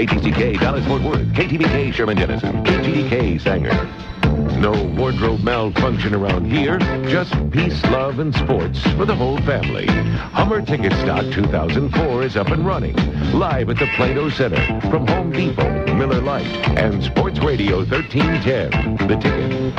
KTCK Dallas-Fort Worth, KTBK Sherman-Denison, KTDK Sanger. No wardrobe malfunction around here, just peace, love, and sports for the whole family. Hummer Ticket Stock 2004 is up and running. Live at the Plano Center from Home Depot, Miller Lite, and Sports Radio 1310. The Ticket.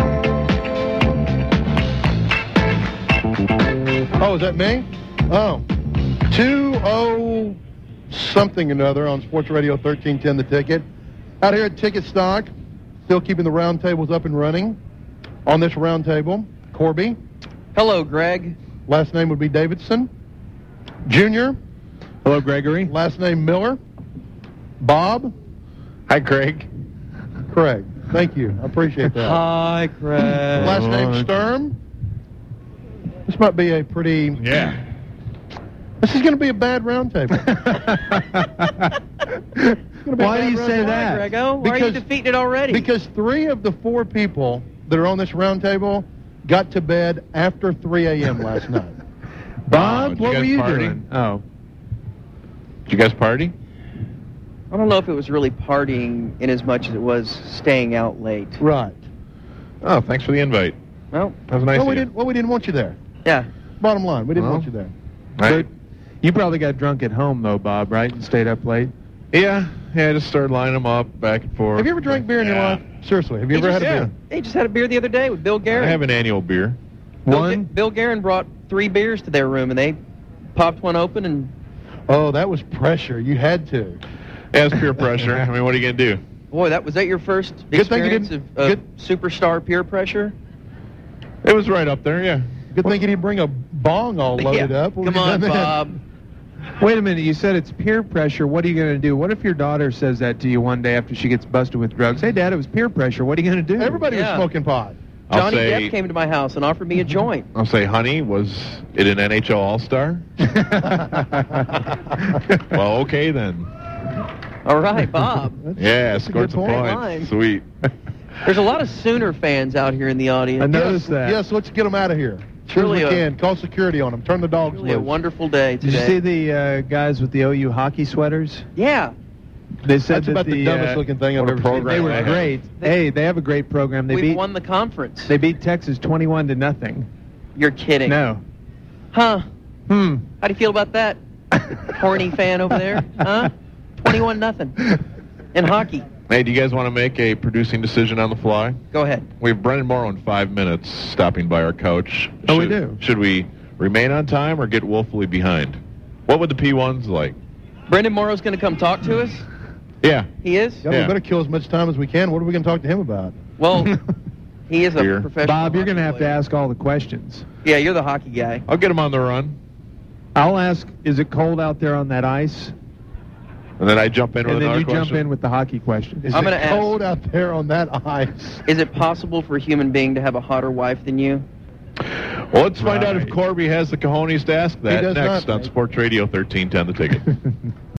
Oh, is that me? Oh. 2-0 something another on Sports Radio 1310, The Ticket. Out here at Ticket Stock, still keeping the round tables up and running. On this round table, Corby. Hello, Greg. Last name would be Davidson. Junior. Hello, Gregory. Last name Miller. Bob. Hi, Craig. Craig. Thank you. I appreciate that. Hi, Greg. Last name Sturm. This might be a pretty... Yeah. This is going to be a bad round table. Why do you say that? Grego? Why are you defeating it already? Because 3 of the 4 people that are on this round table got to bed after 3 a.m. last night. Bob, what were you doing? Oh. Did you guys party? I don't know if it was really partying in as much as it was staying out late. Right. Oh, thanks for the invite. Well, that was nice of we you. didn't want you there. Yeah. Bottom line, we didn't want you there. Right. You probably got drunk at home, though, Bob, right? And stayed up late? Yeah, I just started lining them up back and forth. Have you ever drank beer in your life? Seriously, have you ever had a beer? He just had a beer the other day with Bill Guerin. I have an annual beer. Bill Guerin brought 3 beers to their room, and they popped one open and... Oh, that was pressure. You had to. Yeah, it's peer pressure. I mean, what are you going to do? Boy, was that your first experience of superstar peer pressure? It was right up there, yeah. Good thing you didn't bring a bong all loaded up. Come on, Bob. Wait a minute, you said it's peer pressure. What are you going to do? What if your daughter says that to you one day after she gets busted with drugs? Hey, Dad, it was peer pressure. What are you going to do? Everybody was smoking pot. Johnny Depp came to my house and offered me a joint. I'll say, honey, was it an NHL All-Star? Well, okay then. All right, Bob. Yeah, scored some points. Sweet. There's a lot of Sooner fans out here in the audience. I noticed that. Yes, let's get them out of here. Sure we can. Call security on them. Turn the dogs loose. A wonderful day today. Did you see the guys with the OU hockey sweaters? Yeah. They said that's about the dumbest looking thing I've ever seen. They were great. Hey, they have a great program. We've won the conference. They beat Texas 21-0. You're kidding. No. Huh? How do you feel about that, horny fan over there? Huh? 21-0 in hockey. Hey, do you guys want to make a producing decision on the fly? Go ahead. We have Brendan Morrow in 5 minutes stopping by our couch. We do. Should we remain on time or get woefully behind? What would the P1s like? Brendan Morrow's going to come talk to us? Yeah. He is? Yeah, we better kill as much time as we can. What are we going to talk to him about? Well, he is a professional. Bob, you're going to have to ask all the questions. Yeah, you're the hockey guy. I'll get him on the run. I'll ask, is it cold out there on that ice? And then I jump in with another question. And then you jump in with the hockey question. Is it cold out there on that ice? Is it possible for a human being to have a hotter wife than you? Well, let's find out if Corby has the cojones to ask that next on Sports Radio 1310, The Ticket.